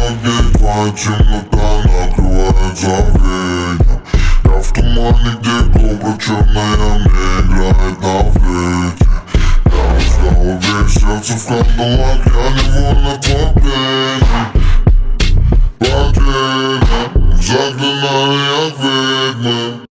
огней, твоя темнота накрывает забвением. Я в тумане, где кобра черная мне играет на флейте. Я в голове, сердце в кандалах, я невольно твой плен.